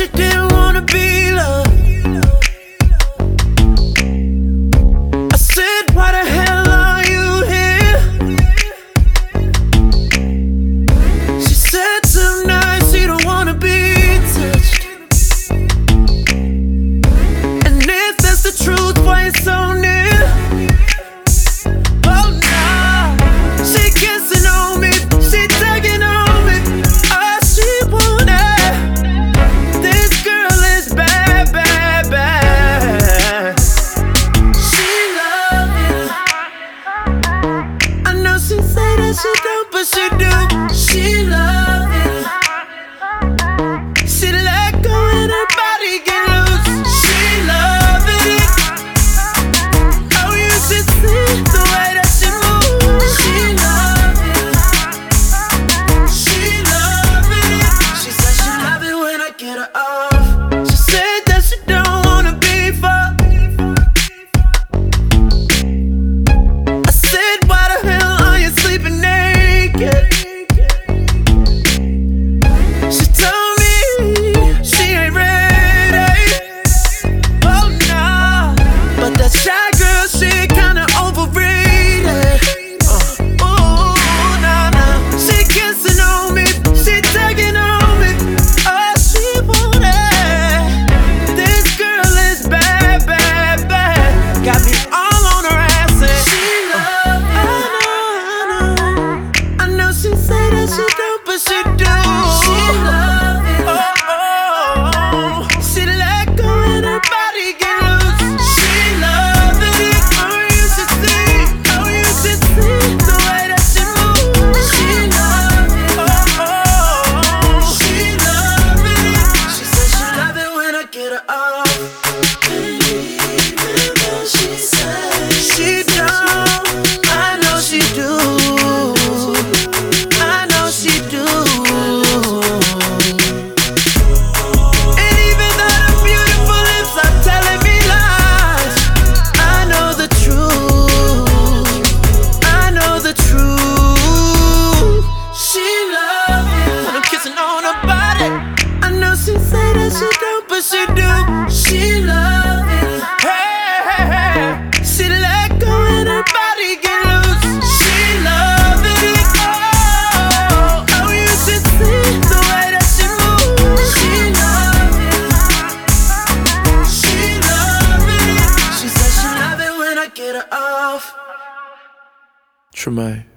she didn't wanna be loved. I said, why the hell are you here? She said some nights she don't wanna be touched. And if that's the truth, why it's so near? Oh no, she kissing on me, she tugging on me. All she wanted, this girl is bad, bad, bad. She love it. I know she say that she don't, but she do. She love it. She let go and her body get loose. She love it. Oh, you should see the way that she moves. She love it. She love it. She said she love it when I get her off. She said that she don't wanna be fucked. I said, why the hell are you sleeping naked? She told me she ain't ready. Oh no, but that shy girl shit kinda overrated. Oh nah nah, she kissing on me, she tugging on me. All she wanted, this girl is bad, bad, bad. Got me all on her ass and she love it. I know she say that she don't, but she do. She love it. Oh, she let go and her body get loose. She love it. Oh, you should see. Oh, you should see the way that she moves. She love it. She love it. She said she love it when I get her off. Even though she said she don't, I know she do. I know she do. And even though the beautiful lips are telling me lies, I know the truth. I know the truth. She love it when I'm kissing on her body. I know she say that she don't, but she do. She love it. Hey, hey, hey. She let go and her body get loose. She love it. Oh, you should see the way that she moves. She love it. She love it. She said she love it when I get her off. Tremaine.